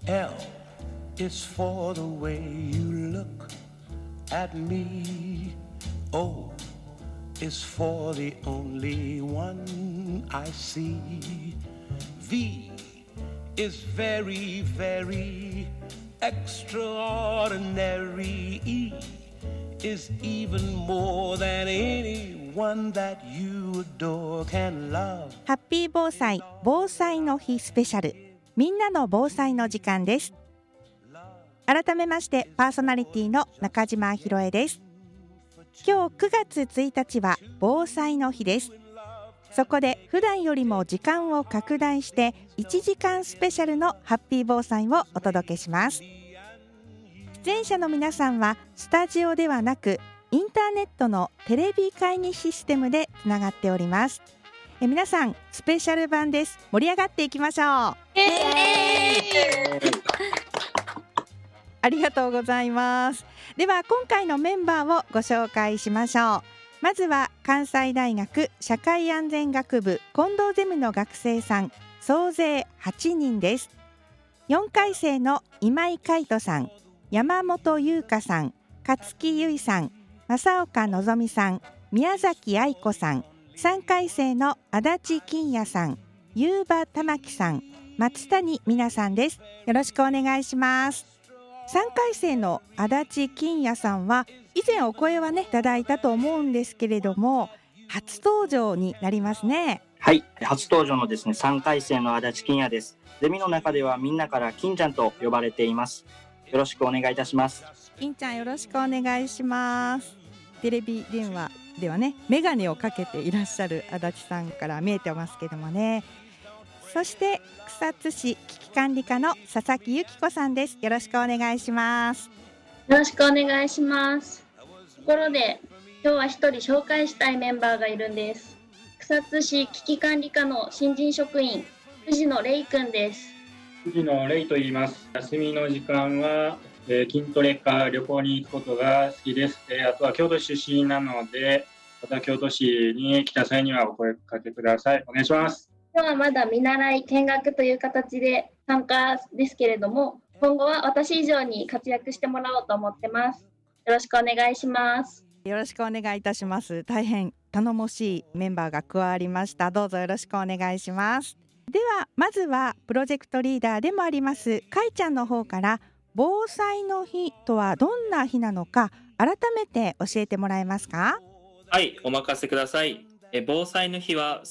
L is for the way you look at me. O is for the only one I see. V is very, very extraordinary. E is even more than anyone that you adore can love. ハッピー防災防災の日スペシャル、みんなの防災の時間です。改めましてパーソナリティの中島ひろえです。今日9月1日は防災の日です。そこで普段よりも時間を拡大して1時間スペシャルのハッピー防災をお届けします。出演者の皆さんはスタジオではなくインターネットのテレビ会議システムでつながっております。皆さんスペシャル版です。盛り上がっていきましょう。ありがとうございます。では今回のメンバーをご紹介しましょう。まずは関西大学社会安全学部近藤ゼミの学生さん、総勢8人です。4回生の今井海斗さん、山本優香さん、勝木由衣さん、正岡のぞみさん、宮崎愛子さん、3回生の足立金也さん、ゆうば玉木さん、松谷美奈さんです。よろしくお願いします。3回生の足立金也さんは以前お声はねいただいたと思うんですけれども、初登場になりますね。 はい、初登場のですね3回生の足立金也です。ゼミの中ではみんなから金ちゃんと呼ばれています。よろしくお願いいたします。 金ちゃんよろしくお願いします。テレビ電話ではねメガネをかけていらっしゃる足立さんから見えてますけどもね。そして草津市危機管理課の佐々木由紀子さんです。よろしくお願いします。 よろしくお願いします。ところで今日は一人紹介したいメンバーがいるんです。草津市危機管理課の新人職員藤野玲くんです。 藤野玲と言います。休みの時間は、筋トレか旅行に行くことが好きです。あとは京都出身なので、また京都市に来た際にはお声かけください。お願いします。 今日はまだ見習い見学という形で参加ですけれども、今後は私以上に活躍してもらおうと思ってます。よろしくお願いします。 よろしくお願いいたします。大変頼もしいメンバーが加わりました。どうぞよろしくお願いします。ではまずはプロジェクトリーダーでもありますかいちゃんの方から、防災の日とはどんな日なのか改めて教えてもらえますか？ はい、お任せください。防災の日は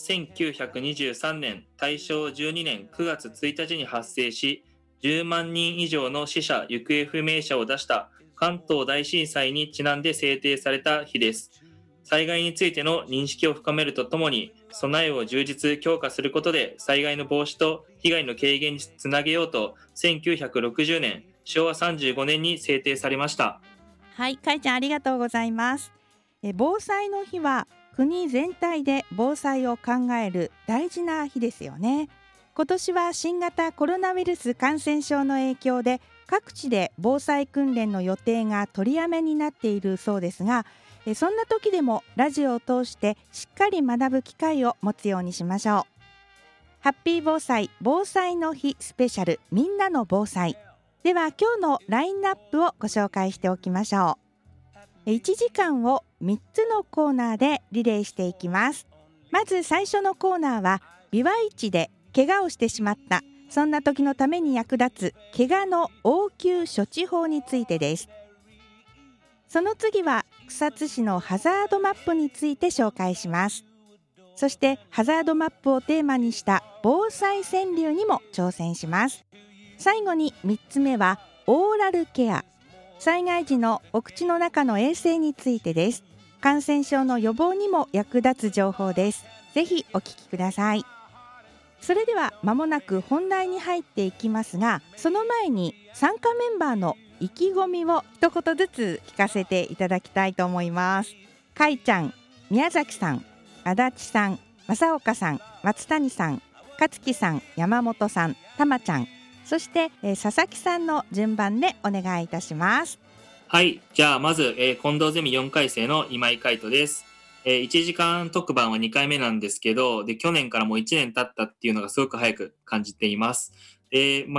1923年大正12年9月1日に発生し、10万人以上の死者・行方不明者を出した関東大震災にちなんで制定された日です。災害についての認識を深めるとともに、備えを充実強化することで災害の防止と被害の軽減につなげようと、1960年昭和35年に制定されました。 はい、かいちゃんありがとうございます。防災の日は国全体で防災を考える大事な日ですよね。今年は新型コロナウイルス感染症の影響で各地で防災訓練の予定が取りやめになっているそうですが、そんな時でもラジオを通してしっかり学ぶ機会を持つようにしましょう。ハッピー防災防災の日スペシャル、みんなの防災では今日のラインナップをご紹介しておきましょう。1時間を3つのコーナーでリレーしていきます。まず最初のコーナーは、ビワイチで怪我をしてしまった、そんな時のために役立つ怪我の応急処置法についてです。その次は草津市のハザードマップについて紹介します。そしてハザードマップをテーマにした防災川柳にも挑戦します。最後に3つ目はオーラルケア、災害時のお口の中の衛生についてです。感染症の予防にも役立つ情報です。ぜひお聞きください。それでは間もなく本題に入っていきますが、その前に参加メンバーの意気込みを一言ずつ聞かせていただきたいと思います。かいちゃん、宮崎さん、足立さん、正岡さん、松谷さん、勝木さん、山本さん、たまちゃん、そして、佐々木さんの順番でお願いいたします。 はい、じゃあまず、近藤ゼミ4回生の今井海斗です。1時間特番は2回目なんですけど、で去年からもう1年経ったっていうのがすごく早く感じています。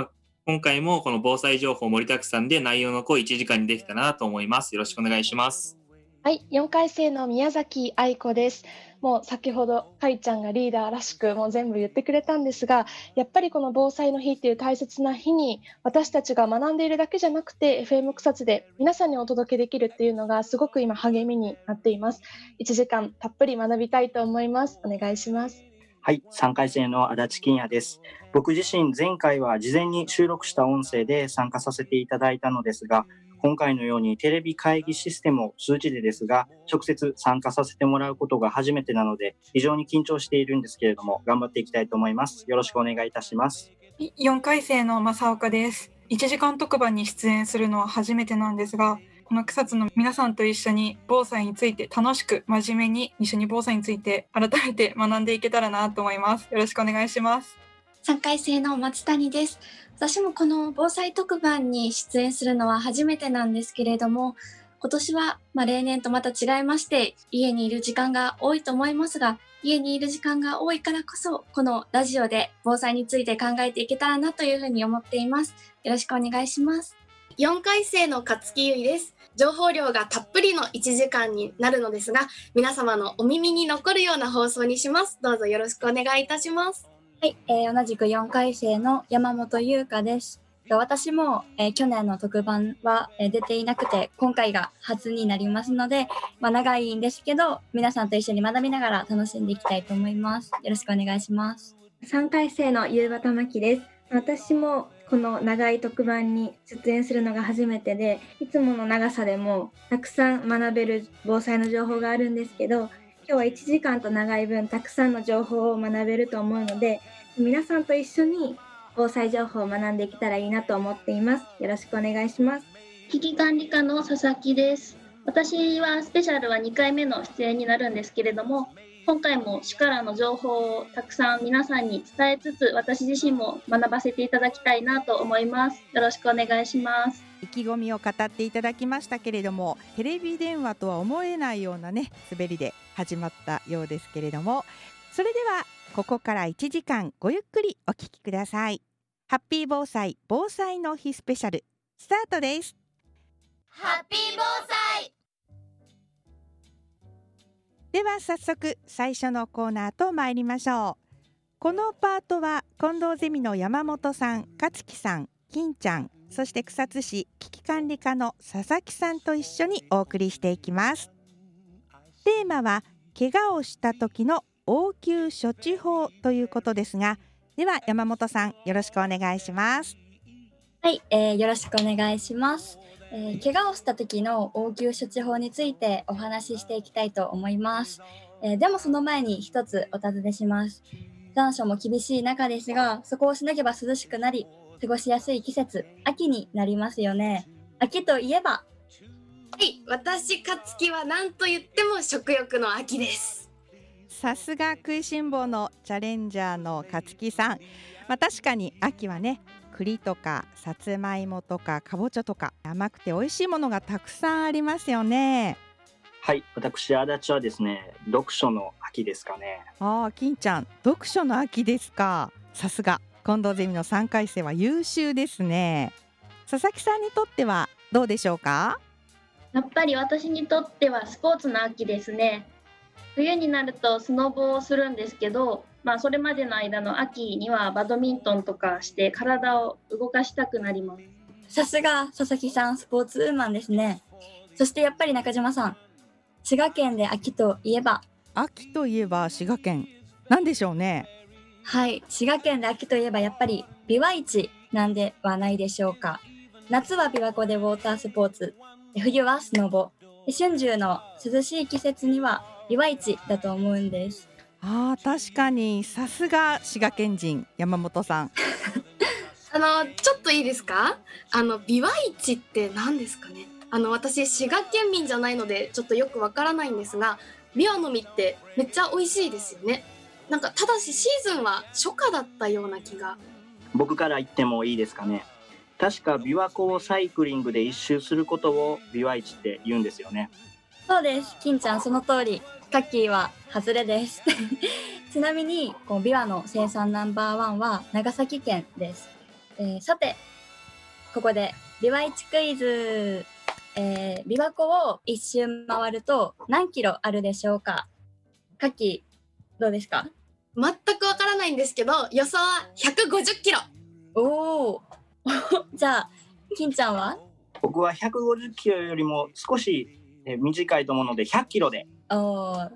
今回もこの防災情報盛りだくさんで内容の濃い1時間にできたなと思います。よろしくお願いします。 はい、4回生の宮崎愛子です。もう先ほどかいちゃんがリーダーらしくもう全部言ってくれたんですが、やっぱりこの防災の日っていう大切な日に私たちが学んでいるだけじゃなくて FM 草津で皆さんにお届けできるっていうのがすごく今励みになっています。1時間たっぷり学びたいと思います。お願いします。 はい、3回生の足立金也です。僕自身前回は事前に収録した音声で参加させていただいたのですが、今回のようにテレビ会議システムを通じてですが直接参加させてもらうことが初めてなので非常に緊張しているんですけれども頑張っていきたいと思います。よろしくお願いいたします。 4回生の正岡です。1時間特番に出演するのは初めてなんですが、この草津の皆さんと一緒に防災について楽しく真面目に一緒に防災について改めて学んでいけたらなと思います。よろしくお願いします。 3回生の松谷です。私もこの防災特番に出演するのは初めてなんですけれども、今年は例年とまた違いまして家にいる時間が多いと思いますが、家にいる時間が多いからこそこのラジオで防災について考えていけたらなというふうに思っています。よろしくお願いします。 4回生の勝木由衣です。情報量がたっぷりの1時間になるのですが、皆様のお耳に残るような放送にします。どうぞよろしくお願いいたします。 はい、同じく4回生の山本優香です。私も、去年の特番は、出ていなくて今回が初になりますので、長いんですけど皆さんと一緒に学びながら楽しんでいきたいと思います。よろしくお願いします。 3回生の夕方真希です。私もこの長い特番に出演するのが初めてで、いつもの長さでもたくさん学べる防災の情報があるんですけど、今日は1時間と長い分たくさんの情報を学べると思うので、皆さんと一緒に防災情報を学んでいけたらいいなと思っています。よろしくお願いします。 危機管理課の佐々木です。私はスペシャルは2回目の出演になるんですけれども、今回も市からの情報をたくさん皆さんに伝えつつ、私自身も学ばせていただきたいなと思います。よろしくお願いします。 意気込みを語っていただきましたけれども、テレビ電話とは思えないようなね滑りで始まったようですけれども、それではここから1時間ごゆっくりお聞きください。ハッピー防災防災の日スペシャルスタートです。 ハッピー防災では早速最初のコーナーと参りましょう。このパートは近藤ゼミの山本さん、勝木さん、金ちゃん、そして草津市危機管理課の佐々木さんと一緒にお送りしていきます。テーマは怪我をした時の応急処置法ということですが、では山本さんよろしくお願いします。 はい、よろしくお願いします。怪我をした時の応急処置法についてお話ししていきたいと思います。でもその前に一つお尋ねします。残暑も厳しい中ですが、そこをしのげば涼しくなり過ごしやすい季節、秋になりますよね。秋といえば、 はい、私勝木は何と言っても食欲の秋です。 さすが食いしん坊のチャレンジャーの勝木さん、確かに秋はね、栗とかさつまいもとかかぼちゃとか甘くて美味しいものがたくさんありますよね。 はい、私足立はですね、読書の秋ですかね。 金ちゃん、読書の秋ですか。さすが近藤ゼミの3回生は優秀ですね。佐々木さんにとってはどうでしょうか。 やっぱり私にとってはスポーツの秋ですね。冬になるとスノボをするんですけど、それまでの間の秋にはバドミントンとかして体を動かしたくなります。 さすが佐々木さん、スポーツウーマンですね。そしてやっぱり中島さん、滋賀県で秋といえば、 秋といえば滋賀県なんでしょうね。 はい、滋賀県で秋といえばやっぱり琵琶市なんではないでしょうか。夏は琵琶湖でウォータースポーツ、冬はスノボ、春秋の涼しい季節には琵琶市だと思うんです。 確かにさすが滋賀県人山本さん。 ちょっといいですか。琵琶市って何ですかね。私滋賀県民じゃないのでちょっとよくわからないんですが、琵琶の実ってめっちゃ美味しいですよね。ただしシーズンは初夏だったような気が。 僕から言ってもいいですかね。確か琵琶湖をサイクリングで一周することを琵琶市って言うんですよね。 そうです、金ちゃんその通り。カッキーは外れですちなみに琵琶の生産ナンバー1は長崎県です。さてここでビワイチクイズ。琵琶湖を一周回ると何キロあるでしょうか。カキ、どうですか？ 全くわからないんですけど、予想は150キロ。 おお。じゃあ金ちゃんは？ 僕は150キロよりも少し短いと思うので100キロで。 はい、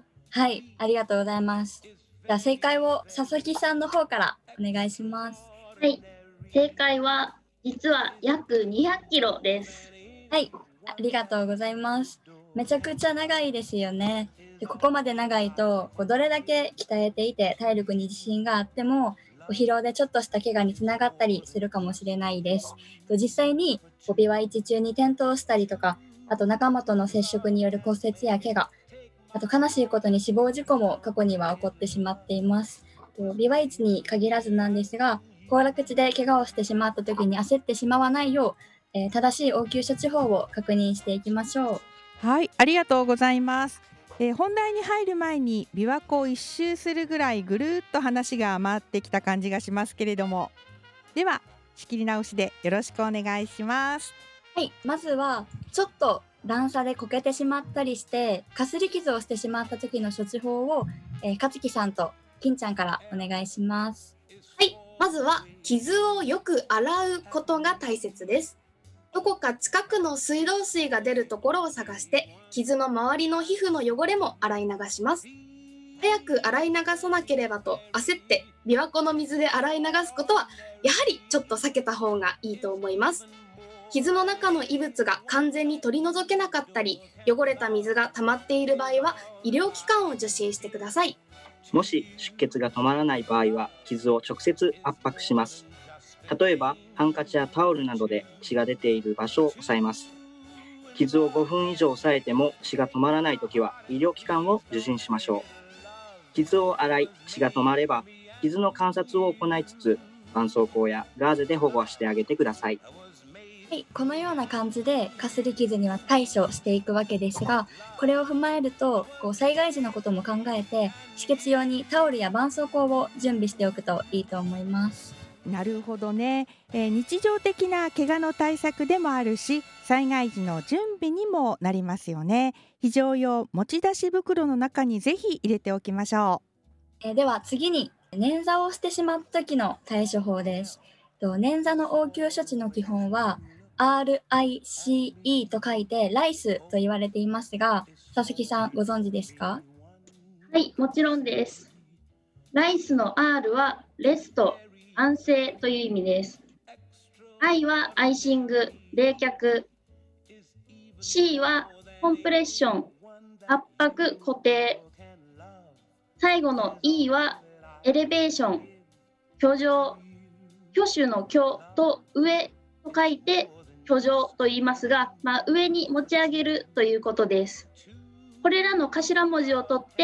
ありがとうございます。じゃあ正解を佐々木さんの方からお願いします。 はい、正解は実は約200キロです。 はい、ありがとうございます。めちゃくちゃ長いですよね。でここまで長いとどれだけ鍛えていて体力に自信があっても疲労でちょっとした怪我につながったりするかもしれないです。実際にビワイチ中に転倒したりとか、あと仲間との接触による骨折や怪我、あと悲しいことに死亡事故も過去には起こってしまっています。ビワイチに限らずなんですが、行楽地で怪我をしてしまった時に焦ってしまわないよう、正しい応急処置法を確認していきましょう。 はい、ありがとうございます。本題に入る前に琵琶湖を一周するぐらいぐるっと話が回ってきた感じがしますけれども、では仕切り直しでよろしくお願いします。 はい、まずはちょっと段差でこけてしまったりしてかすり傷をしてしまった時の処置法を、勝木さんと金ちゃんからお願いします。 はい、まずは傷をよく洗うことが大切です。どこか近くの水道水が出るところを探して傷の周りの皮膚の汚れも洗い流します。早く洗い流さなければと焦って琵琶湖の水で洗い流すことはやはりちょっと避けた方がいいと思います。傷の中の異物が完全に取り除けなかったり汚れた水が溜まっている場合は医療機関を受診してください。 もし出血が止まらない場合は傷を直接圧迫します。例えばハンカチやタオルなどで血が出ている場所を押さえます。傷を5分以上押さえても血が止まらないときは医療機関を受診しましょう。傷を洗い血が止まれば傷の観察を行いつつ絆創膏やガーゼで保護してあげてください。 はい、このような感じでかすり傷には対処していくわけですが、これを踏まえると災害時のことも考えて止血用にタオルや絆創膏を準備しておくといいと思います。 なるほどね、日常的な怪我の対策でもあるし災害時の準備にもなりますよね。非常用持ち出し袋の中にぜひ入れておきましょう。では次に捻挫をしてしまった時の対処法です。捻挫の応急処置の基本は RICE と書いてライスと言われていますが、佐々木さんご存知ですか？ はい、もちろんです。ライスの R はレスト、安静という意味です。I はアイシング、冷却。C はコンプレッション、圧迫、固定。最後の E はエレベーション、居上。挙手の挙と上と書いて居上と言いますが、上に持ち上げるということです。これらの頭文字を取って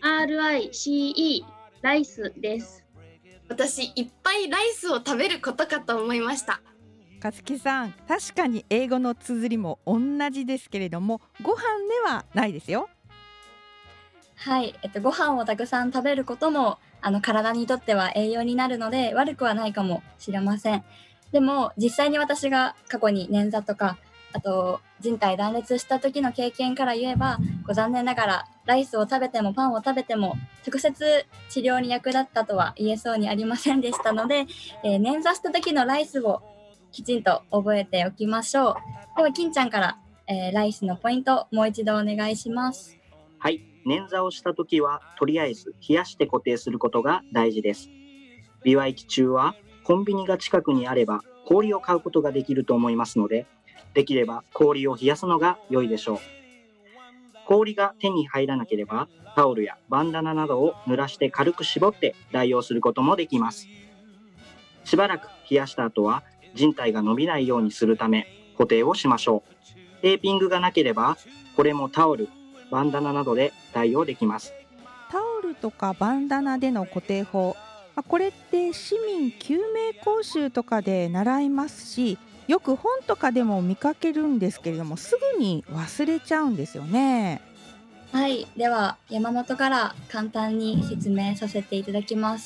RICE、ライスです。 私いっぱいライスを食べることかと思いました。 勝木さん、確かに英語の綴りも同じですけれどもご飯ではないですよ。 はい、ご飯をたくさん食べることも体にとっては栄養になるので悪くはないかもしれません。でも実際に私が過去に捻挫とかあと人体断裂した時の経験から言えば残念ながらライスを食べてもパンを食べても直接治療に役立ったとは言えそうにありませんでしたので、捻挫した時のライスをきちんと覚えておきましょう。では金ちゃんから、ライスのポイントもう一度お願いします。 はい、捻挫をした時はとりあえず冷やして固定することが大事です。ビワイチ中はコンビニが近くにあれば氷を買うことができると思いますので、できれば氷を冷やすのが良いでしょう。氷が手に入らなければタオルやバンダナなどを濡らして軽く絞って代用することもできます。しばらく冷やした後は靭帯が伸びないようにするため固定をしましょう。テーピングがなければこれもタオル、バンダナなどで代用できます。 タオルとかバンダナでの固定法、これって市民救命講習とかで習いますし、よく本とかでも見かけるんですけれどもすぐに忘れちゃうんですよね。 はい、では山本から簡単に説明させていただきます。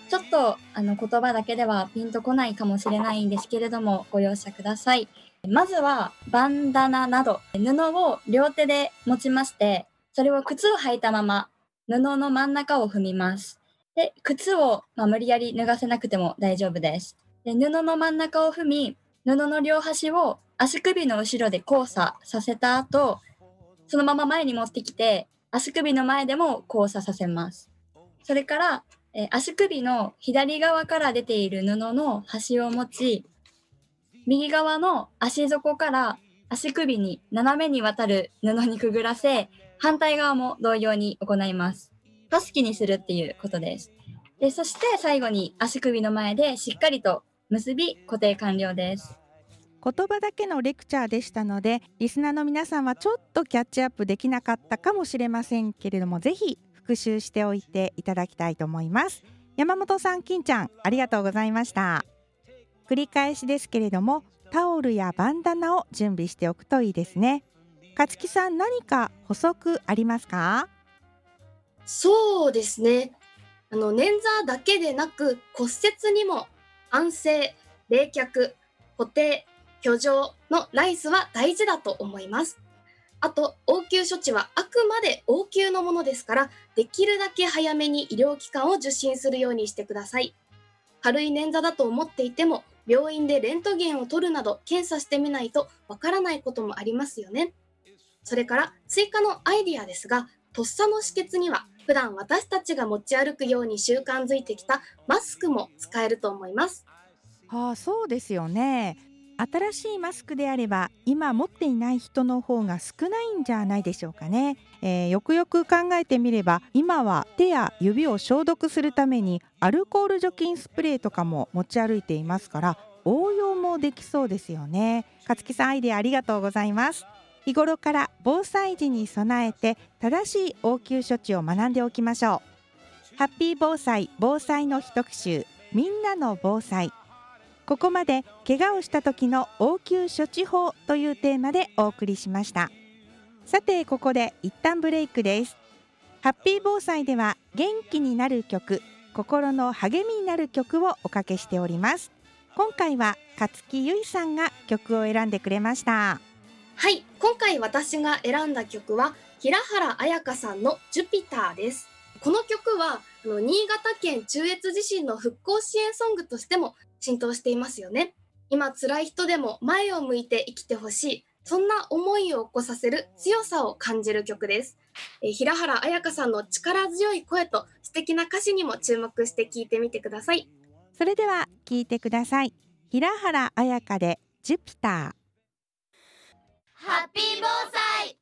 ちょっと言葉だけではピンとこないかもしれないんですけれども、ご容赦ください。まずはバンダナなど布を両手で持ちまして、それを靴を履いたまま布の真ん中を踏みます。で、靴を無理やり脱がせなくても大丈夫です。で、布の真ん中を踏み、布の両端を足首の後ろで交差させた後、そのまま前に持ってきて足首の前でも交差させます。それから足首の左側から出ている布の端を持ち、右側の足底から足首に斜めにわたる布にくぐらせ、反対側も同様に行います。タスキにするっていうことです。で、そして最後に足首の前でしっかりと結び固定完了です。 言葉だけのレクチャーでしたので、リスナーの皆さんはちょっとキャッチアップできなかったかもしれませんけれども、ぜひ復習しておいていただきたいと思います。山本さん、金ちゃん、ありがとうございました。繰り返しですけれども、タオルやバンダナを準備しておくといいですね。勝木さん、何か補足ありますか？ そうですね。捻挫だけでなく骨折にも安静、冷却、固定、居上のライスは大事だと思います。あと、応急処置はあくまで応急のものですから、できるだけ早めに医療機関を受診するようにしてください。軽い捻挫だと思っていても、病院でレントゲンを取るなど検査してみないとわからないこともありますよね。それから追加のアイディアですが、とっさの止血には普段私たちが持ち歩くように習慣づいてきたマスクも使えると思います。 そうですよね。新しいマスクであれば今持っていない人の方が少ないんじゃないでしょうかね。よくよく考えてみれば、今は手や指を消毒するためにアルコール除菌スプレーとかも持ち歩いていますから、応用もできそうですよね。勝木さん、アイデアありがとうございます。日頃から防災時に備えて正しい応急処置を学んでおきましょう。ハッピー防災、防災の日特集、みんなの防災。ここまで怪我をした時の応急処置法というテーマでお送りしました。さて、ここで一旦ブレイクです。ハッピー防災では元気になる曲、心の励みになる曲をおかけしております。今回は勝木由衣さんが曲を選んでくれました。 はい、今回私が選んだ曲は平原綾香さんのジュピターです。この曲は新潟県中越地震の復興支援ソングとしても浸透していますよね。今辛い人でも前を向いて生きてほしい、そんな思いを起こさせる強さを感じる曲です。平原綾香さんの力強い声と素敵な歌詞にも注目して聴いてみてください。 それでは聴いてください。平原綾香でジュピター。 ハッピー防災。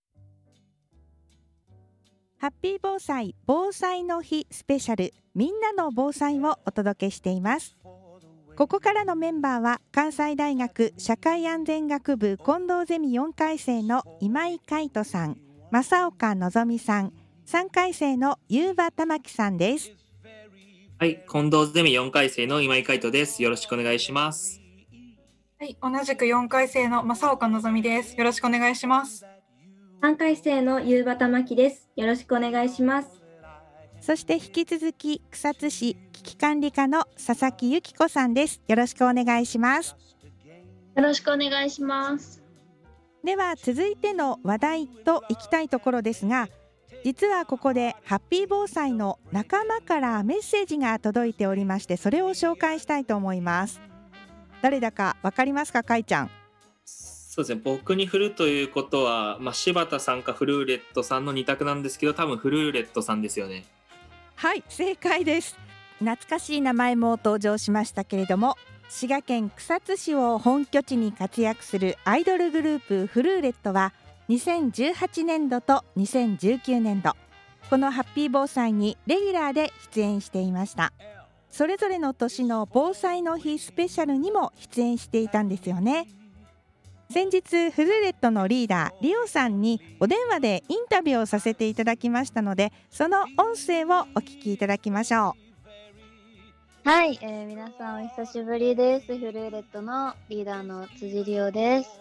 ハッピー防災、防災の日スペシャル、みんなの防災をお届けしています。ここからのメンバーは関西大学社会安全学部近藤ゼミ4回生の今井海斗さん、正岡のぞみさん、3回生のゆうばたまきさんです。 はい、近藤ゼミ4回生の今井海斗です。よろしくお願いします。 はい、同じく4回生の正岡のぞみです。よろしくお願いします。 3回生のゆうばたまきです。よろしくお願いします。 そして引き続き草津市危機管理課の佐々木由紀子さんです。よろしくお願いします。 よろしくお願いします。 では続いての話題といきたいところですが、実はここでハッピー防災の仲間からメッセージが届いておりまして、それを紹介したいと思います。誰だかわかりますか、かいちゃん。 そうですね、僕に振るということは、柴田さんかフルーレットさんの2択なんですけど、多分フルーレットさんですよね。 はい、正解です。懐かしい名前も登場しましたけれども、滋賀県草津市を本拠地に活躍するアイドルグループフルーレットは2018年度と2019年度、このハッピー防災にレギュラーで出演していました。それぞれの年の防災の日スペシャルにも出演していたんですよね。先日フルーレットのリーダーリオさんにお電話でインタビューをさせていただきましたので、その音声をお聞きいただきましょう。はい、皆さんお久しぶりです。フルーレットのリーダーの辻リオです。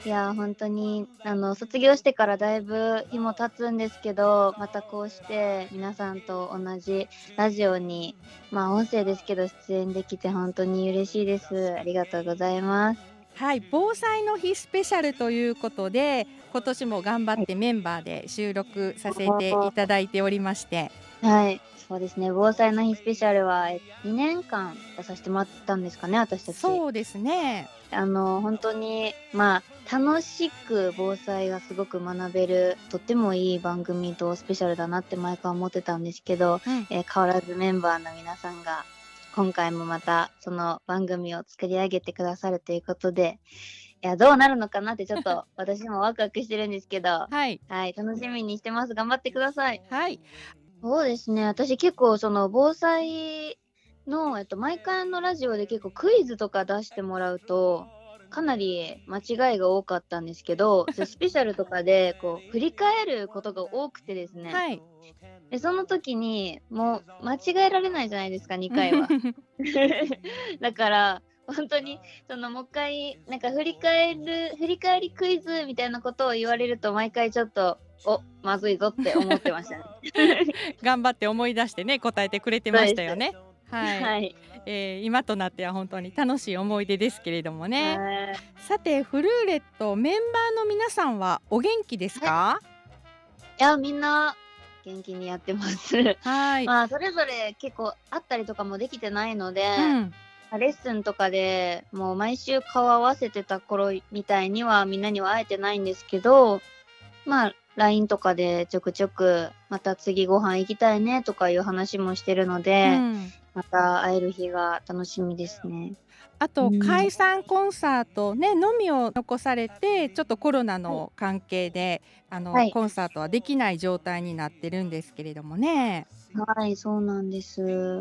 いや本当に卒業してからだいぶ日も経つんですけど、またこうして皆さんと同じラジオに音声ですけど出演できて本当に嬉しいです。ありがとうございます。 はい、防災の日スペシャルということで今年も頑張ってメンバーで収録させていただいておりまして、 はい、そうですね。防災の日スペシャルは2年間出させてもらったんですかね、私たち。 そうですね。 本当に楽しく防災がすごく学べるとってもいい番組とスペシャルだなって毎回思ってたんですけど、変わらずメンバーの皆さんが今回もまたその番組を作り上げてくださるということで、いやどうなるのかなってちょっと私もワクワクしてるんですけどはい、楽しみにしてます。頑張ってください。 はい。 そうですね、私結構その防災の、毎回のラジオで結構クイズとか出してもらうとかなり間違いが多かったんですけどスペシャルとかでこう振り返ることが多くてですね、 はい、 でその時にもう間違えられないじゃないですか、2回はだから本当にもう一回なんか振り返りクイズみたいなことを言われると毎回ちょっとまずいぞって思ってましたね頑張って思い出してね答えてくれてましたよね。はい、 はい。 今となっては本当に楽しい思い出ですけれどもね。さてフルーレットメンバーの皆さんはお元気ですか？ いやみんな元気にやってますはい。 それぞれ結構会ったりとかもできてないので、 レッスンとかでもう毎週顔合わせてた頃みたいにはみんなには会えてないんですけど、LINE とかでちょくちょくまた次ご飯行きたいねとかいう話もしてるので、また会える日が楽しみですね。 あと解散コンサートねのみを残されてちょっとコロナの関係で、コンサートはできない状態になってるんですけれどもね。 はい、そうなんです。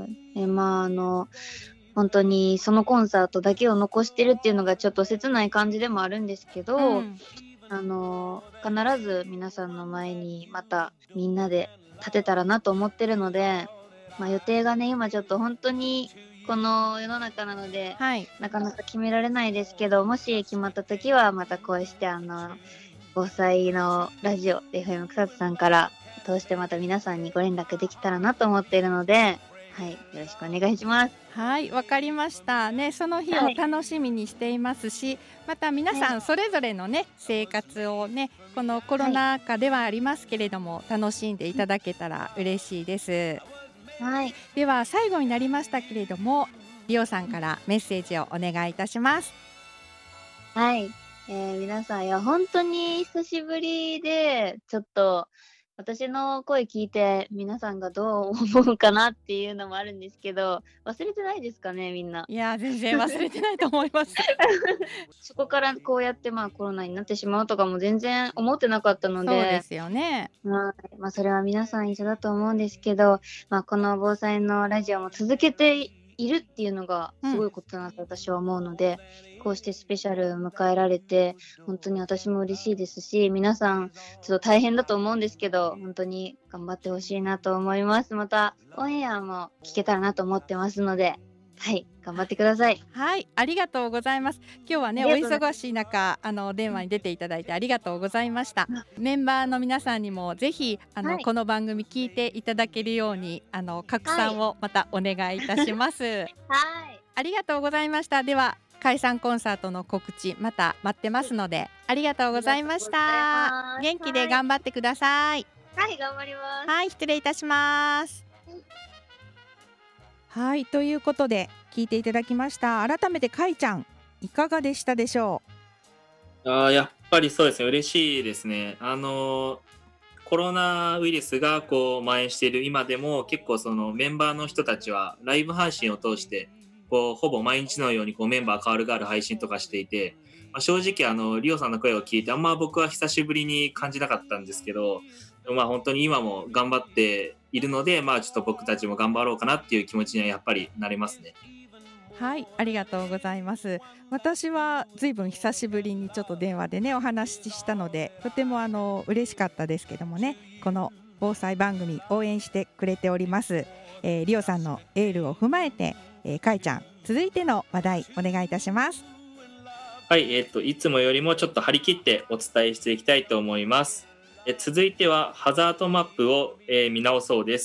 本当にそのコンサートだけを残してるっていうのがちょっと切ない感じでもあるんですけど、必ず皆さんの前にまたみんなで立てたらなと思ってるので、予定がね今ちょっと本当にこの世の中なので、なかなか決められないですけど、もし決まった時はまたこうして防災のラジオ FM 草津さんから通してまた皆さんにご連絡できたらなと思っているので、はい、よろしくお願いします。 はい、わかりましたね。その日を楽しみにしていますし、また皆さんそれぞれのね生活をねこのコロナ禍ではありますけれども、楽しんでいただけたら嬉しいです。 はい、 では最後になりましたけれども、リオさんからメッセージをお願いいたします。 はい、皆さん本当に久しぶりでちょっと私の声聞いて皆さんがどう思うかなっていうのもあるんですけど、忘れてないですかねみんな。 いや全然忘れてないと思いますそこからこうやってコロナになってしまうとかも全然思ってなかったので。 そうですよね。 それは皆さん一緒だと思うんですけど、この防災のラジオも続けているっていうのがすごいことだなと私は思うので、こうしてスペシャル迎えられて本当に私も嬉しいですし、皆さんちょっと大変だと思うんですけど本当に頑張ってほしいなと思います。またオンエアも聞けたらなと思ってますので、はい、頑張ってください。 はい、ありがとうございます。今日はねお忙しい中電話に出ていただいてありがとうございました。メンバーの皆さんにもぜひこの番組聞いていただけるように拡散をまたお願いいたします。はい、ありがとうございました。では解散コンサートの告知また待ってますので、ありがとうございました。元気で頑張ってください。 はい、頑張ります。 はい、失礼いたします。はい、ということで聞いていただきました。改めてかいちゃんいかがでしたでしょう？やっぱりそうですね、嬉しいですね。コロナウイルスがこう蔓延している今でも結構そのメンバーの人たちはライブ配信を通してほぼ毎日のようにメンバー変わる変わる配信とかしていて、正直リオさんの声を聞いてあんま僕は久しぶりに感じなかったんですけど、本当に今も頑張っているので、ちょっと僕たちも頑張ろうかなっていう気持ちにはやっぱりなれますね。 はい、ありがとうございます。私はずいぶん久しぶりにちょっと電話でねお話ししたのでとても嬉しかったですけどもね、この防災番組応援してくれております、リオさんのエールを踏まえてかいちゃん続いての話題お願いいたします。 はい、いつもよりもちょっと張り切ってお伝えしていきたいと思います。続いてはハザードマップを、見直そうです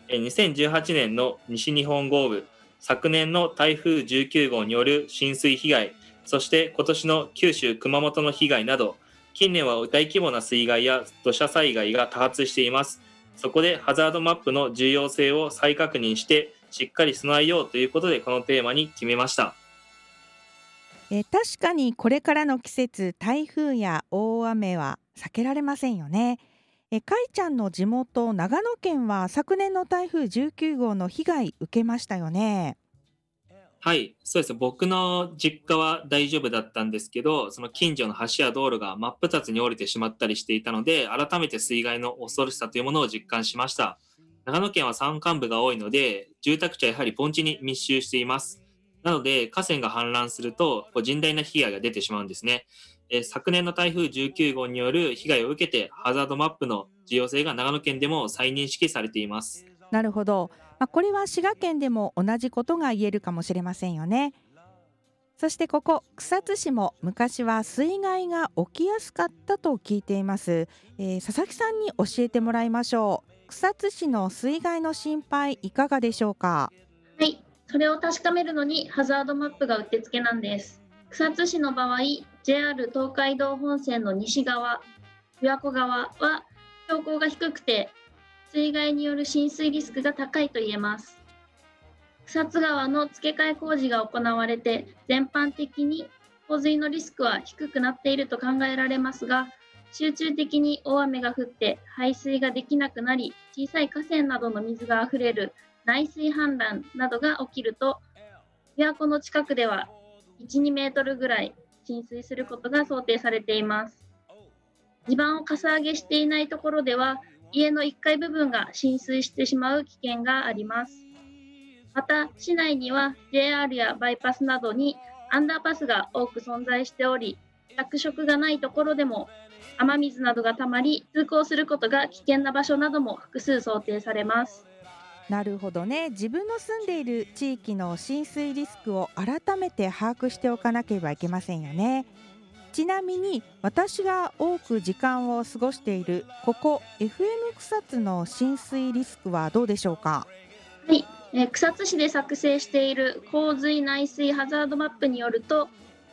。2018年の西日本豪雨、昨年の台風19号による浸水被害、そして今年の九州熊本の被害など、近年は大規模な水害や土砂災害が多発しています。そこでハザードマップの重要性を再確認してしっかり備えようということでこのテーマに決めました。 確かにこれからの季節、台風や大雨は避けられませんよね。かいちゃんの地元長野県は昨年の台風19号の被害受けましたよね。 はい、そうです。僕の実家は大丈夫だったんですけど、その近所の橋や道路が真っ二つに折れてしまったりしていたので、改めて水害の恐ろしさというものを実感しました。長野県は山間部が多いので、住宅地はやはり盆地に密集しています。なので河川が氾濫すると甚大な被害が出てしまうんですね。昨年の台風19号による被害を受けてハザードマップの重要性が長野県でも再認識されています。 なるほど、これは滋賀県でも同じことが言えるかもしれませんよね。そしてここ草津市も昔は水害が起きやすかったと聞いています。佐々木さんに教えてもらいましょう。草津市の水害の心配いかがでしょうか？ はい、それを確かめるのにハザードマップがうってつけなんです。草津市の場合、JR 東海道本線の西側、琵琶湖側は標高が低くて水害による浸水リスクが高いと言えます。草津川の付け替え工事が行われて全般的に洪水のリスクは低くなっていると考えられますが、集中的に大雨が降って排水ができなくなり、小さい河川などの水があふれる内水氾濫などが起きると、琵琶湖の近くでは 1,2 メートルぐらい浸水することが想定されています。地盤をかさ上げしていないところでは、家の1階部分が浸水してしまう危険があります。また、市内には JR やバイパスなどにアンダーパスが多く存在しており、着色がないところでも雨水などがたまり、通行することが危険な場所なども複数想定されます。 なるほどね。自分の住んでいる地域の浸水リスクを改めて把握しておかなければいけませんよね。ちなみに私が多く時間を過ごしているここ FM 草津の浸水リスクはどうでしょうか？ はい、草津市で作成している洪水内水ハザードマップによると、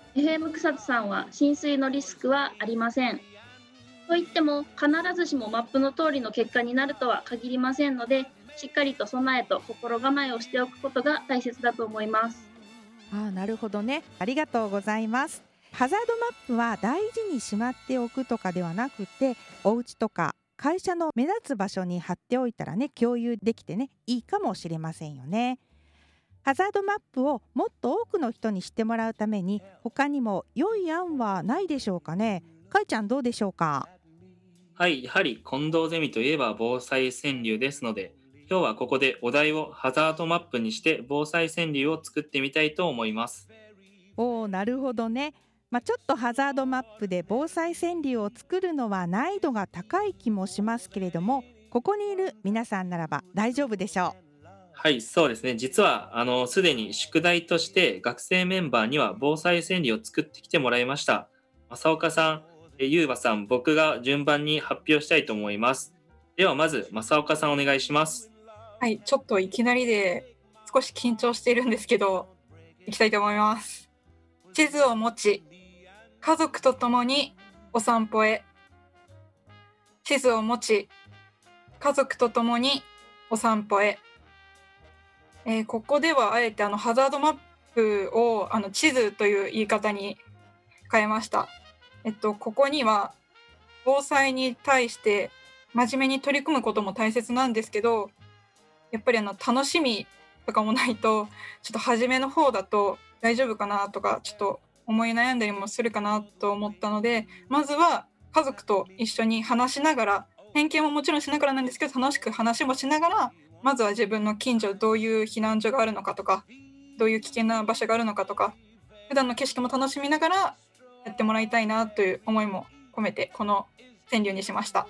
FM 草津さんは浸水のリスクはありません。といっても必ずしもマップの通りの結果になるとは限りませんので、しっかりと備えと心構えをしておくことが大切だと思います。 なるほどね。ありがとうございます。ハザードマップは大事にしまっておくとかではなくて、お家とか会社の目立つ場所に貼っておいたらね、共有できてね、いいかもしれませんよね。ハザードマップをもっと多くの人に知ってもらうために、他にも良い案はないでしょうかね。かいちゃんどうでしょうか？ はい、やはり近藤ゼミといえば防災川柳ですので、今日はここでお題をハザードマップにして防災川柳を作ってみたいと思います。 なるほどね。ちょっとハザードマップで防災川柳を作るのは難易度が高い気もしますけれども、ここにいる皆さんならば大丈夫でしょう。 はい、そうですね。実はすでに宿題として学生メンバーには防災川柳を作ってきてもらいました。正岡さん、ゆうばさん、僕が順番に発表したいと思います。ではまず正岡さんお願いします。 はい、ちょっといきなりで少し緊張しているんですけど、いきたいと思います。地図を持ち家族と共にお散歩へ。地図を持ち家族と共にお散歩へ。ここではあえてハザードマップを地図という言い方に変えました。ここには防災に対して真面目に取り組むことも大切なんですけど、やっぱり楽しみとかもないと、ちょっと初めの方だと大丈夫かなとか、ちょっと思い悩んだりもするかなと思ったので、まずは家族と一緒に話しながら、偏見ももちろんしながらなんですけど、楽しく話もしながら、まずは自分の近所どういう避難所があるのかとか、どういう危険な場所があるのかとか、普段の景色も楽しみながらやってもらいたいなという思いも込めてこの川柳にしました。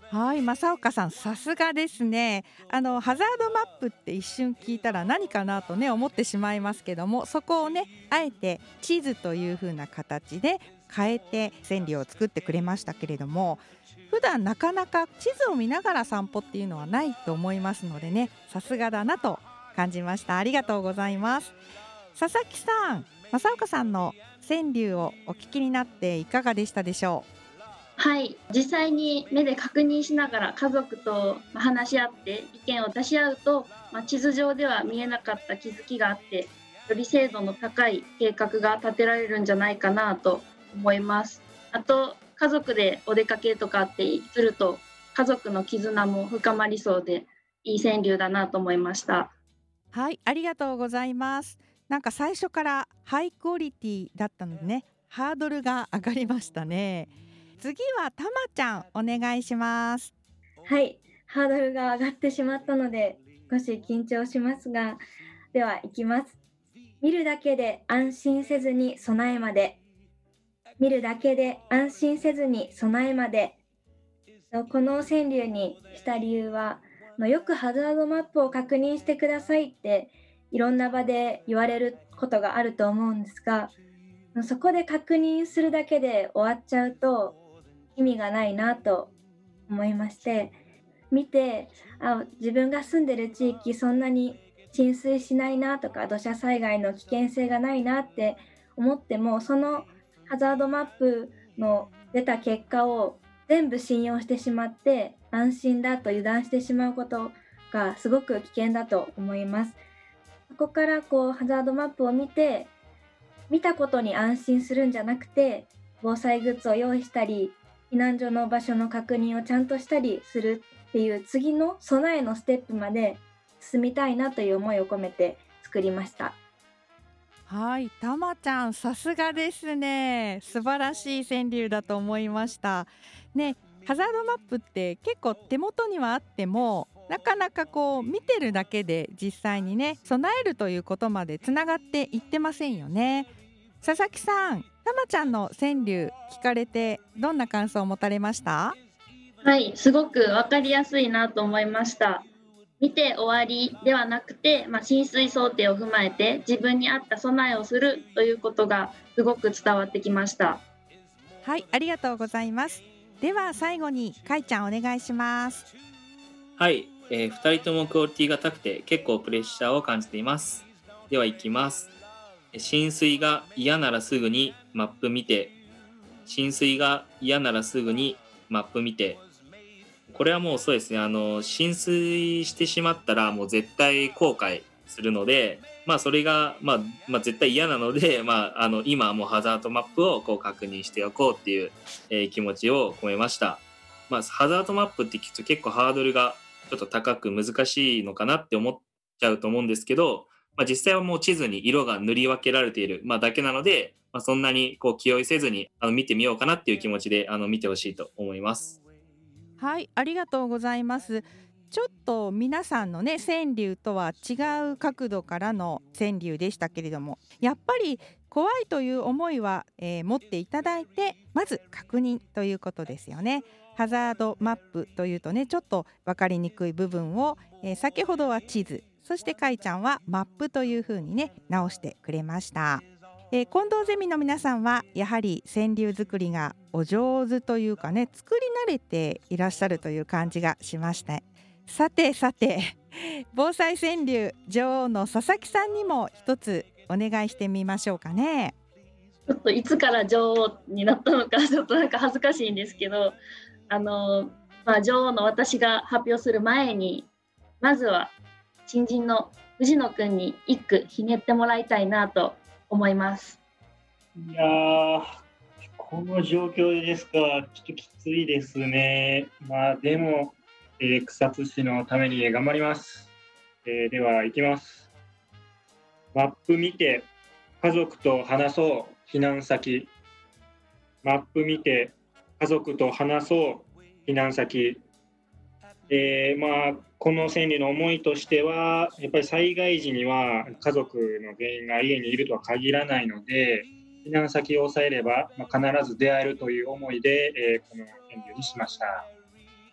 はい、正岡さんさすがですね。ハザードマップって一瞬聞いたら何かなとね思ってしまいますけども、そこをねあえて地図という風な形で変えて川柳を作ってくれましたけれども、普段なかなか地図を見ながら散歩っていうのはないと思いますのでね、さすがだなと感じました。ありがとうございます。佐々木さん、正岡さんの川柳をお聞きになっていかがでしたでしょう？ はい、実際に目で確認しながら家族と話し合って意見を出し合うと、地図上では見えなかった気づきがあって、より精度の高い計画が立てられるんじゃないかなと思います。あと家族でお出かけとかってすると家族の絆も深まりそうで、いい川柳だなと思いました。 はい、ありがとうございます。なんか最初からハイクオリティだったのでね、ハードルが上がりましたね。次はたまちゃんお願いします。 はい、ハードルが上がってしまったので少し緊張しますが、ではいきます。見るだけで安心せずに備えまで。見るだけで安心せずに備えまで。この川柳にした理由は、よくハザードマップを確認してくださいっていろんな場で言われることがあると思うんですが、そこで確認するだけで終わっちゃうと意味がないなと思いまして、見て自分が住んでる地域そんなに浸水しないなとか土砂災害の危険性がないなって思っても、そのハザードマップの出た結果を全部信用してしまって安心だと油断してしまうことがすごく危険だと思います。そこからハザードマップを見て、見たことに安心するんじゃなくて、防災グッズを用意したり避難所の場所の確認をちゃんとしたりするっていう次の備えのステップまで進みたいなという思いを込めて作りました。 はい、たまちゃんさすがですね。素晴らしい川柳だと思いましたね。ハザードマップって結構手元にはあってもなかなか見てるだけで実際にね備えるということまでつながっていってませんよね。佐々木さん、たまちゃんの川柳聞かれてどんな感想を持たれました？ はい、すごく分かりやすいなと思いました。見て終わりではなくて、浸水想定を踏まえて自分に合った備えをするということがすごく伝わってきました。 はい、ありがとうございます。では最後にかいちゃんお願いします。 はい、2人ともクオリティが高くて結構プレッシャーを感じています。ではいきます。浸水が嫌ならすぐにマップ見て。浸水が嫌ならすぐにマップ見て。これはもうそうですね、浸水してしまったらもう絶対後悔するので、それが、絶対嫌なので、今もうハザードマップを確認しておこうっていう、気持ちを込めました。ハザードマップって聞くと結構ハードルがちょっと高く難しいのかなって思っちゃうと思うんですけど、実際はもう地図に色が塗り分けられている、だけなので、そんなに気負いせずに見てみようかなっていう気持ちで見てほしいと思います。 はい、ありがとうございます。ちょっと皆さんのね川柳とは違う角度からの川柳でしたけれども、やっぱり怖いという思いは、持っていただいてまず確認ということですよね。ハザードマップというとねちょっと分かりにくい部分を、先ほどは地図、そしてかいちゃんはマップというふうにね直してくれました。近藤ゼミの皆さんはやはり川柳作りがお上手というかね、作り慣れていらっしゃるという感じがしました。さて防災川柳女王の佐々木さんにも一つお願いしてみましょうかね。 ちょっといつから女王になったのかちょっと恥ずかしいんですけど、女王の私が発表する前にまずは新人の藤野くんに一句ひねってもらいたいなと思います。 いやー、この状況ですか、ちょっときついですね。でも、草津市のために頑張ります。では行きます。マップ見て家族と話そう避難先。マップ見て家族と話そう避難先。この川柳の思いとしては、やっぱり災害時には家族の全員が家にいるとは限らないので、避難先を抑えれば、必ず出会えるという思いで、この川柳にしました。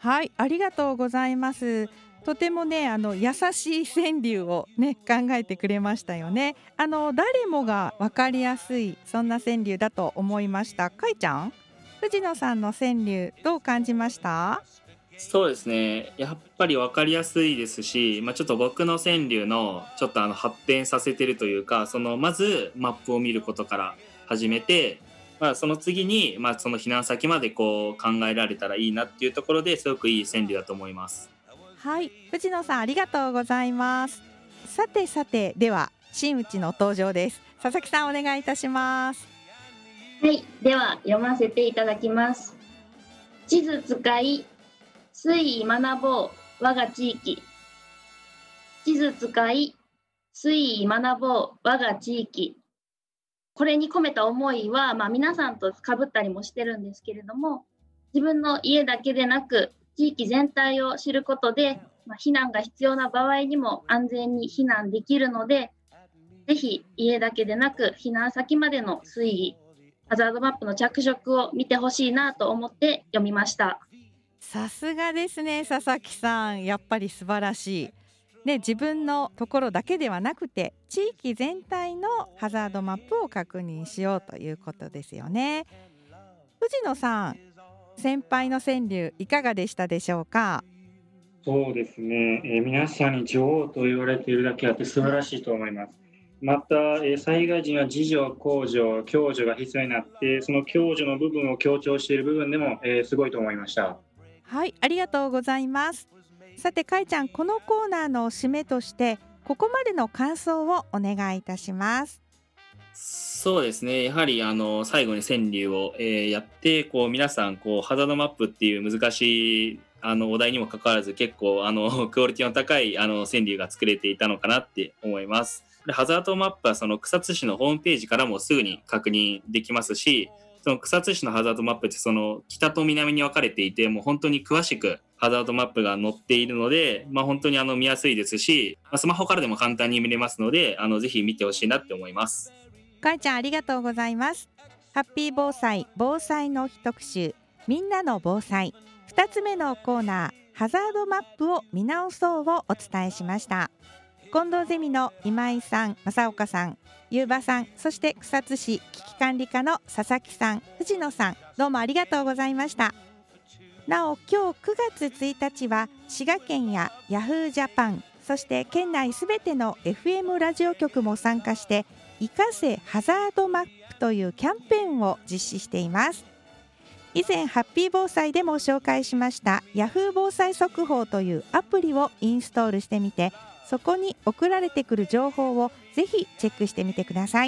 はい、ありがとうございます。とてもね、優しい川柳をね、考えてくれましたよね。誰もがわかりやすい、そんな川柳だと思いました。かいちゃん、藤野さんの川柳どう感じました？ そうですね、やっぱり分かりやすいですし、ちょっと僕の川柳のちょっと発展させてるというか、まずマップを見ることから始めて、その次に、その避難先までこう考えられたらいいなっていうところですごくいい川柳だと思います。 はい、藤野さんありがとうございます。さてでは真打ちの登場です。佐々木さんお願いいたします。 はい、では読ませていただきます。地図使い推移学ぼう我が地域。地図使い推移学ぼう我が地域。これに込めた思いは、皆さんと被ったりもしてるんですけれども、自分の家だけでなく地域全体を知ることで、避難が必要な場合にも安全に避難できるので、ぜひ家だけでなく避難先までの推移、ハザードマップの着色を見てほしいなと思って読みました。 さすがですね、佐々木さん、やっぱり素晴らしい。ね、自分のところだけではなくて地域全体のハザードマップを確認しようということですよね。藤野さん、先輩の川柳いかがでしたでしょうか？ そうですね、皆さんに女王と言われているだけあって素晴らしいと思います。また、災害時には自助、公助、共助が必要になって、その共助の部分を強調している部分でも、すごいと思いました。 はい、ありがとうございます。さて、かいちゃん、このコーナーの締めとしてここまでの感想をお願いいたします。 そうですね、やはり最後に川柳を、やって皆さんハザードマップっていう難しいお題にもかかわらず結構クオリティの高い川柳が作れていたのかなって思います。でハザードマップはその草津市のホームページからもすぐに確認できますし、その草津市のハザードマップってその北と南に分かれていて、もう本当に詳しくハザードマップが載っているので、本当に見やすいですし、スマホからでも簡単に見れますので、ぜひ見てほしいなって思います。 かいちゃん、ありがとうございます。ハッピー防災、防災の日特集、みんなの防災。2つ目のコーナー、ハザードマップを見直そうをお伝えしました。近藤ゼミの今井さん、正岡さん、ゆうばさん、そして草津市危機管理課の佐々木さん、藤野さん、どうもありがとうございました。なお、今日9月1日は滋賀県やヤフージャパン、そして県内すべての FM ラジオ局も参加して生かせハザードマップというキャンペーンを実施しています。以前ハッピー防災でも紹介しましたヤフー防災速報というアプリをインストールしてみて、そこに送られてくる情報をぜひチェックしてみてください。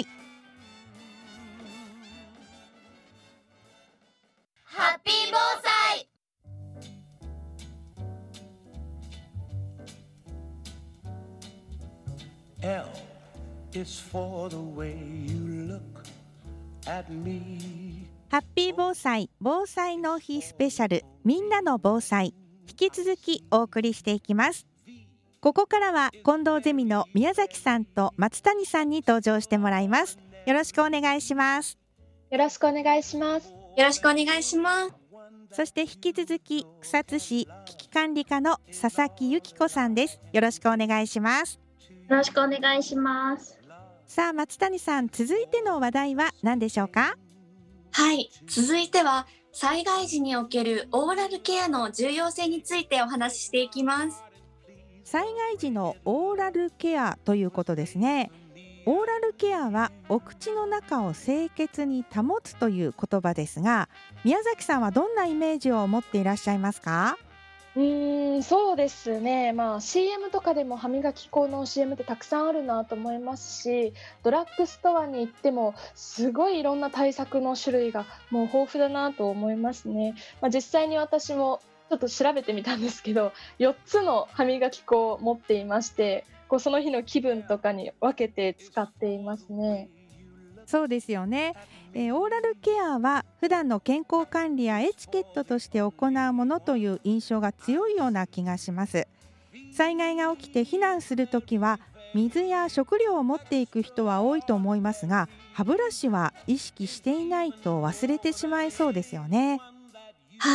ハッピー防災。 L is for the way you look at me。 ハッピー防災、防災の日スペシャル、みんなの防災、引き続きお送りしていきます。ここからは近藤ゼミの宮崎さんと松谷さんに登場してもらいます。よろしくお願いします。 よろしくお願いします。 よろしくお願いします。 そして引き続き草津市危機管理課の佐々木由紀子さんです。よろしくお願いします。 よろしくお願いします。 さあ松谷さん、続いての話題は何でしょうか？ はい、続いては災害時におけるオーラルケアの重要性についてお話ししていきます。 災害時のオーラルケアということですね。オーラルケアはお口の中を清潔に保つという言葉ですが、宮崎さんはどんなイメージを持っていらっしゃいますか？ そうですね、CM とかでも歯磨き粉の CM ってたくさんあるなと思いますし、ドラッグストアに行ってもすごいいろんな対策の種類がもう豊富だなと思いますね。実際に私もちょっと調べてみたんですけど、4つの歯磨き粉を持っていまして、その日の気分とかに分けて使っていますね。 そうですよね。オーラルケアは普段の健康管理やエチケットとして行うものという印象が強いような気がします。災害が起きて避難するときは水や食料を持っていく人は多いと思いますが、歯ブラシは意識していないと忘れてしまいそうですよね。 はい、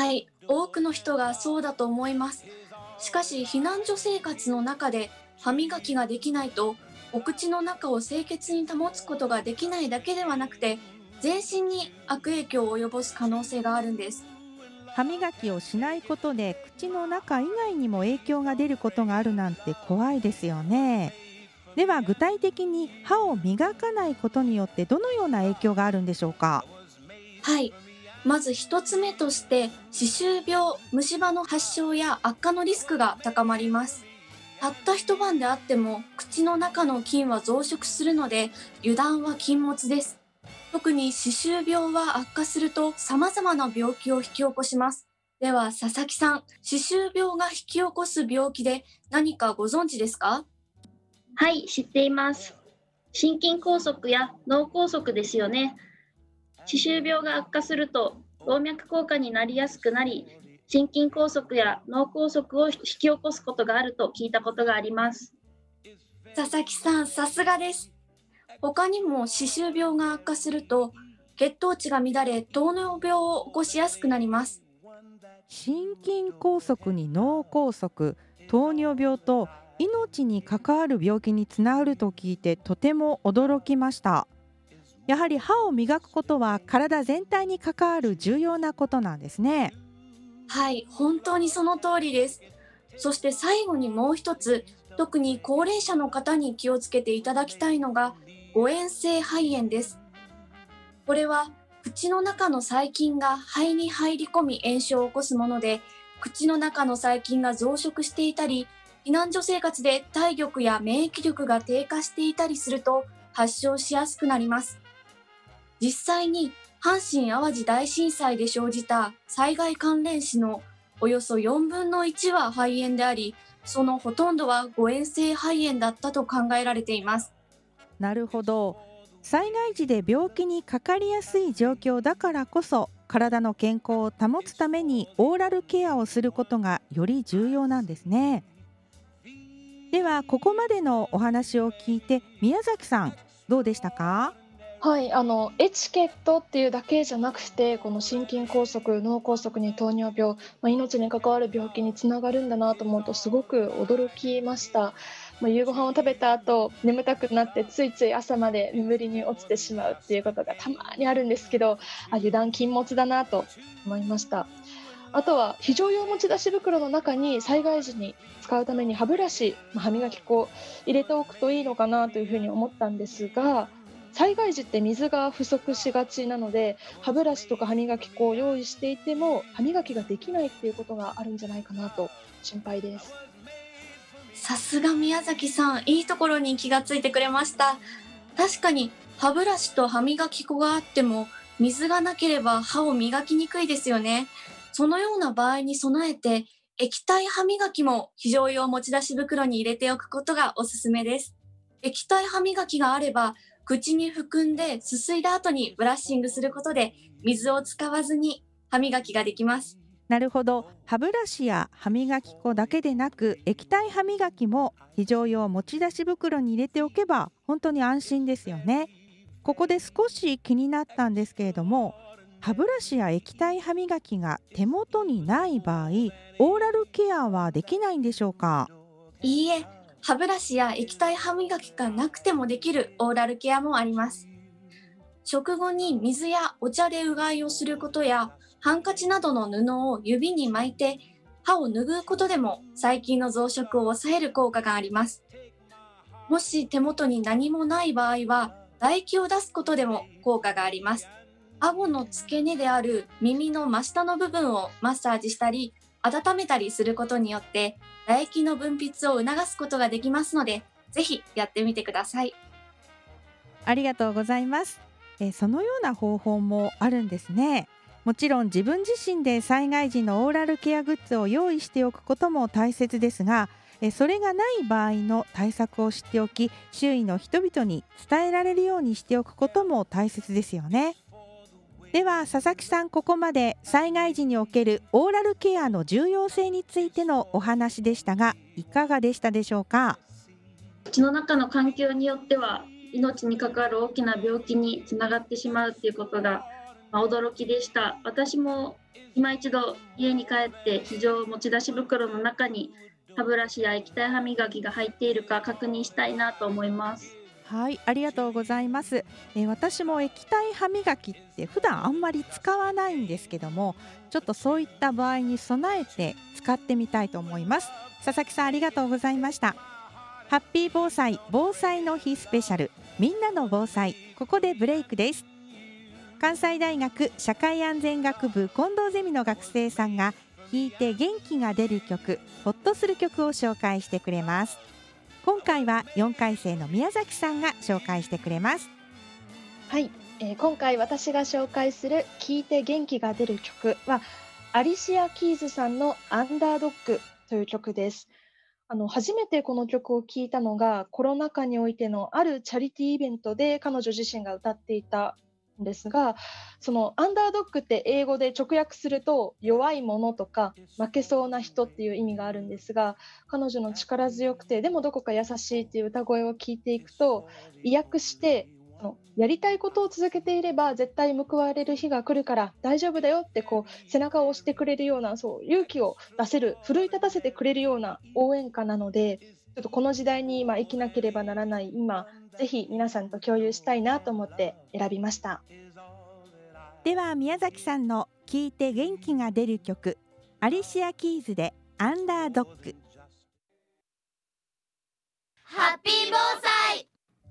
多くの人がそうだと思います。しかし避難所生活の中で歯磨きができないと、お口の中を清潔に保つことができないだけではなくて、全身に悪影響を及ぼす可能性があるんです。 歯磨きをしないことで口の中以外にも影響が出ることがあるなんて怖いですよね。では具体的に歯を磨かないことによってどのような影響があるんでしょうか？ はい、まず一つ目として歯周病、虫歯の発症や悪化のリスクが高まります。たった一晩であっても口の中の菌は増殖するので、油断は禁物です。特に歯周病は悪化すると様々な病気を引き起こします。では佐々木さん、歯周病が引き起こす病気で何かご存知ですか？ はい、知っています。心筋梗塞や脳梗塞ですよね。歯周病が悪化すると動脈硬化になりやすくなり、心筋梗塞や脳梗塞を引き起こすことがあると聞いたことがあります。 佐々木さん、さすがです。他にも歯周病が悪化すると血糖値が乱れ、糖尿病を起こしやすくなります。 心筋梗塞に脳梗塞、糖尿病と命に関わる病気につながると聞いてとても驚きました。やはり歯を磨くことは体全体に関わる重要なことなんですね。 はい、本当にその通りです。そして最後にもう一つ、特に高齢者の方に気をつけていただきたいのが誤嚥性肺炎です。これは口の中の細菌が肺に入り込み炎症を起こすもので、口の中の細菌が増殖していたり、避難所生活で体力や免疫力が低下していたりすると発症しやすくなります。実際に阪神・淡路大震災で生じた災害関連死のおよそ4分の1は肺炎であり、そのほとんどは誤嚥性肺炎だったと考えられています。 なるほど。災害時で病気にかかりやすい状況だからこそ、体の健康を保つためにオーラルケアをすることがより重要なんですね。ではここまでのお話を聞いて宮崎さんどうでしたか？ はい、エチケットっていうだけじゃなくて、この心筋梗塞、脳梗塞に糖尿病、命に関わる病気につながるんだなと思うとすごく驚きました。夕ご飯を食べた後眠たくなってついつい朝まで眠りに落ちてしまうっていうことがたまにあるんですけど、油断禁物だなと思いました。あとは非常用持ち出し袋の中に災害時に使うために歯ブラシ、歯磨き粉を入れておくといいのかなというふうに思ったんですが、災害時って水が不足しがちなので、歯ブラシとか歯磨き粉を用意していても歯磨きができないっていうことがあるんじゃないかなと心配です。 さすが宮崎さん、いいところに気がついてくれました。確かに歯ブラシと歯磨き粉があっても水がなければ歯を磨きにくいですよね。そのような場合に備えて液体歯磨きも非常用持ち出し袋に入れておくことがおすすめです。液体歯磨きがあれば口に含んですすいだ後にブラッシングすることで水を使わずに歯磨きができます。 なるほど。歯ブラシや歯磨き粉だけでなく液体歯磨きも非常用持ち出し袋に入れておけば本当に安心ですよね。ここで少し気になったんですけれども、歯ブラシや液体歯磨きが手元にない場合、オーラルケアはできないんでしょうか？ いいえ、歯ブラシや液体歯磨きがなくてもできるオーラルケアもあります。食後に水やお茶でうがいをすることや、ハンカチなどの布を指に巻いて歯を拭うことでも細菌の増殖を抑える効果があります。もし手元に何もない場合は、唾液を出すことでも効果があります。顎の付け根である耳の真下の部分をマッサージしたり温めたりすることによって唾液の分泌を促すことができますので、ぜひやってみてください。 ありがとうございます。そのような方法もあるんですね。もちろん自分自身で災害時のオーラルケアグッズを用意しておくことも大切ですが、それがない場合の対策を知っておき、周囲の人々に伝えられるようにしておくことも大切ですよね。では佐々木さん、ここまで災害時におけるオーラルケアの重要性についてのお話でしたが、いかがでしたでしょうか？ 口の中の環境によっては命に関わる大きな病気につながってしまうということが驚きでした。私も今一度家に帰って非常持ち出し袋の中に歯ブラシや液体歯磨きが入っているか確認したいなと思います。 はい、ありがとうございます。私も液体歯磨きって普段あんまり使わないんですけども、ちょっとそういった場合に備えて使ってみたいと思います。佐々木さん、ありがとうございました。ハッピー防災防災の日スペシャル、みんなの防災、ここでブレイクです。関西大学社会安全学部近藤ゼミの学生さんが聴いて元気が出る曲、ホッとする曲を紹介してくれます。今回は4回生の宮崎さんが紹介してくれます。 はい、今回私が紹介する聴いて元気が出る曲はアリシア・キーズさんのアンダードッグという曲です。初めてこの曲を聴いたのがコロナ禍においてのあるチャリティーイベントで彼女自身が歌っていたんですが、そのアンダードッグって英語で直訳すると弱いものとか負けそうな人っていう意味があるんですが、彼女の力強くてでもどこか優しいっていう歌声を聞いていくと、意訳してやりたいことを続けていれば絶対報われる日が来るから大丈夫だよって背中を押してくれるような、そう勇気を出せる、奮い立たせてくれるような応援歌なので、ちょっとこの時代に今生きなければならない今、ぜひ皆さんと共有したいなと思って選びました。 では宮崎さんの聴いて元気が出る曲、アリシア・キーズでアンダードッグ。 ハッピー防災。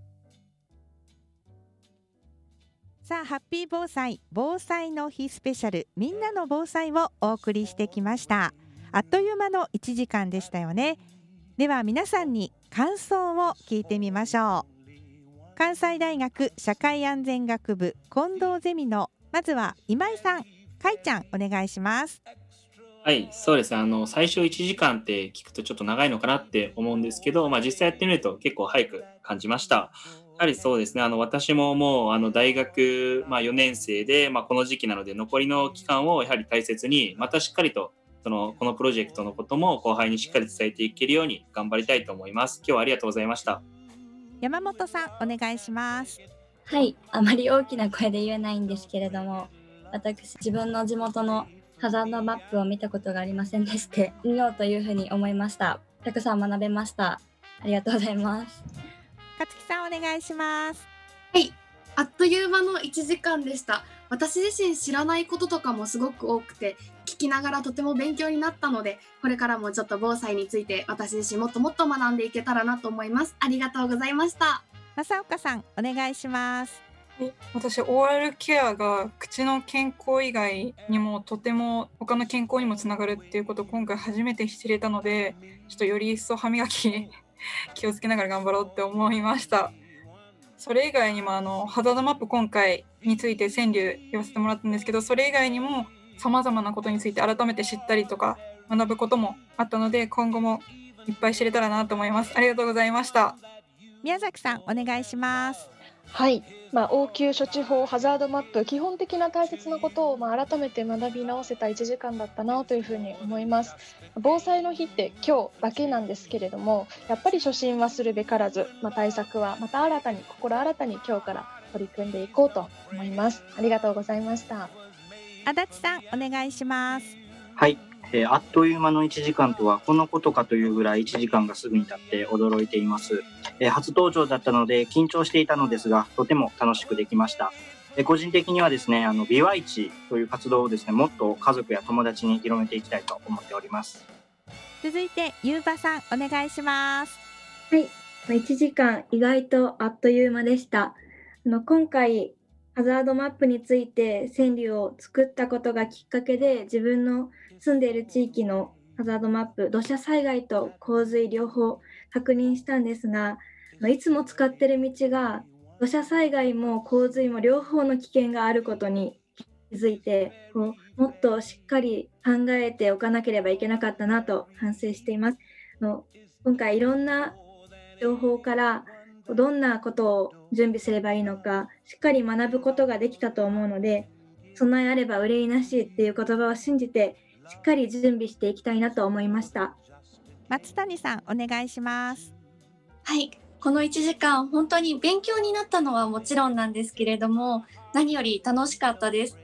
さあ、ハッピー防災防災の日スペシャル、みんなの防災をお送りしてきました。あっという間の1時間でしたよね。では皆さんに感想を聞いてみましょう。関西大学社会安全学部近藤ゼミのまずは今井さん、かいちゃん、お願いします。 はい、そうですね。最初1時間って聞くとちょっと長いのかなって思うんですけど、実際やってみると結構早く感じました。やはりそうですね、私ももう大学、4年生で、この時期なので残りの期間をやはり大切に、またしっかりとこのプロジェクトのことも後輩にしっかり伝えていけるように頑張りたいと思います。今日はありがとうございました。 山本さん、お願いします。 はい、あまり大きな声で言えないんですけれども、私自分の地元のハザードマップを見たことがありませんでして、見ようというふうに思いました。たくさん学べました。ありがとうございます。 勝木さん、お願いします。 はい、あっという間の1時間でした。私自身知らないこととかもすごく多くて、聞きながらとても勉強になったので、これからもちょっと防災について私自身もっともっと学んでいけたらなと思います。ありがとうございました。 正岡さん、お願いします。 私、OR ケアが口の健康以外にもとても他の健康にもつながるっていうことを今回初めて知れたので、ちょっとより一層歯磨き気をつけながら頑張ろうって思いました。それ以外にもハザードマップ今回について川柳言わせてもらったんですけど、それ以外にも様々なことについて改めて知ったりとか学ぶこともあったので、今後もいっぱい知れたらなと思います。ありがとうございました。 宮崎さん、お願いします。 はい、応急処置法ハザードマップ、基本的な大切なことを改めて学び直せた1時間だったなというふうに思います。防災の日って今日だけなんですけれども、やっぱり初心忘るべからず、対策はまた新たに心新たに今日から取り組んでいこうと思います。ありがとうございました。 足立さん、お願いします。 はい、あっという間の1時間とはこのことかというぐらい1時間がすぐに経って驚いています。初登場だったので緊張していたのですが、とても楽しくできました。個人的にはですね、ビワイチという活動をですね、もっと家族や友達に広めていきたいと思っております。 続いてゆうばさん、お願いします。 はい、1時間意外とあっという間でした。今回ハザードマップについて川柳を作ったことがきっかけで、自分の住んでいる地域のハザードマップ、土砂災害と洪水両方確認したんですが、いつも使っている道が土砂災害も洪水も両方の危険があることに気づいて、もっとしっかり考えておかなければいけなかったなと反省しています。今回いろんな情報からどんなことを準備すればいいのかしっかり学ぶことができたと思うので、備えあれば憂いなしっていう言葉を信じてしっかり準備していきたいなと思いました。 松谷さん、お願いします。 はい、この1時間本当に勉強になったのはもちろんなんですけれども、何より楽しかったです。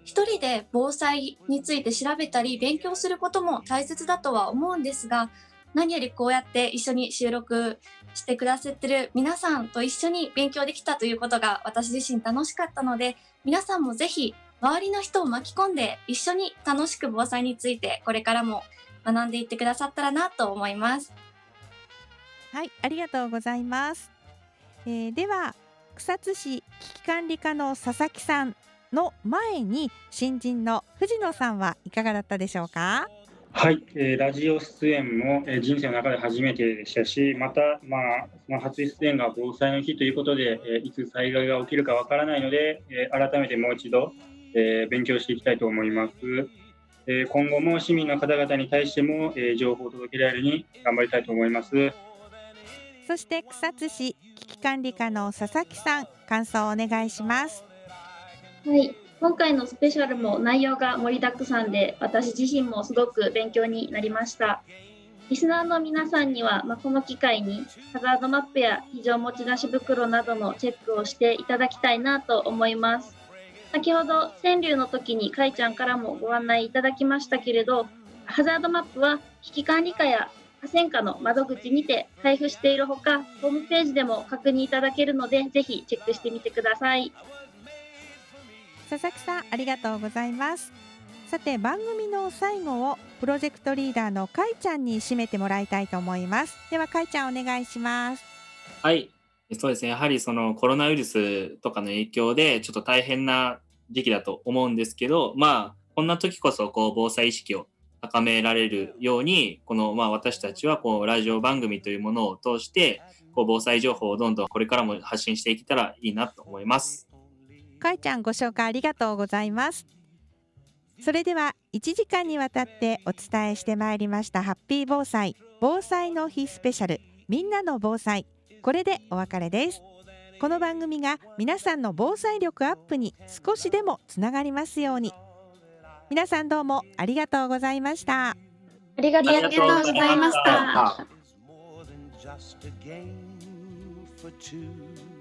一人で防災について調べたり勉強することも大切だとは思うんですが、何よりこうやって一緒に収録してくださってる皆さんと一緒に勉強できたということが私自身楽しかったので、皆さんもぜひ周りの人を巻き込んで一緒に楽しく防災についてこれからも学んでいってくださったらなと思います。 はい、ありがとうございます。では草津市危機管理課の佐々木さんの前に新人の藤野さんはいかがだったでしょうか？ はい、ラジオ出演も、人生の中で初めてでしたし、また、その初出演が防災の日ということで、いつ災害が起きるかわからないので、改めてもう一度、勉強していきたいと思います。今後も市民の方々に対しても、情報を届けられるように頑張りたいと思います。 そして草津市危機管理課の佐々木さん、感想をお願いします。 はい、今回のスペシャルも内容が盛りだくさんで、私自身もすごく勉強になりました。リスナーの皆さんには、この機会にハザードマップや非常持ち出し袋などのチェックをしていただきたいなと思います。先ほど川柳の時にかいちゃんからもご案内いただきましたけれど、ハザードマップは危機管理課や河川課の窓口にて配布しているほか、ホームページでも確認いただけるので、ぜひチェックしてみてください。 佐々木さん、ありがとうございます。さて、番組の最後をプロジェクトリーダーのかいちゃんに締めてもらいたいと思います。ではかいちゃん、お願いします。 はい、そうですね。やはりそのコロナウイルスとかの影響でちょっと大変な時期だと思うんですけど、こんな時こそ防災意識を高められるように、私たちはラジオ番組というものを通して防災情報をどんどんこれからも発信していけたらいいなと思います。 かいちゃん、ご紹介ありがとうございます。それでは1時間にわたってお伝えしてまいりましたハッピー防災、防災の日スペシャル、みんなの防災、これでお別れです。この番組が皆さんの防災力アップに少しでもつながりますように。皆さんどうもありがとうございました。 ありがとうございました。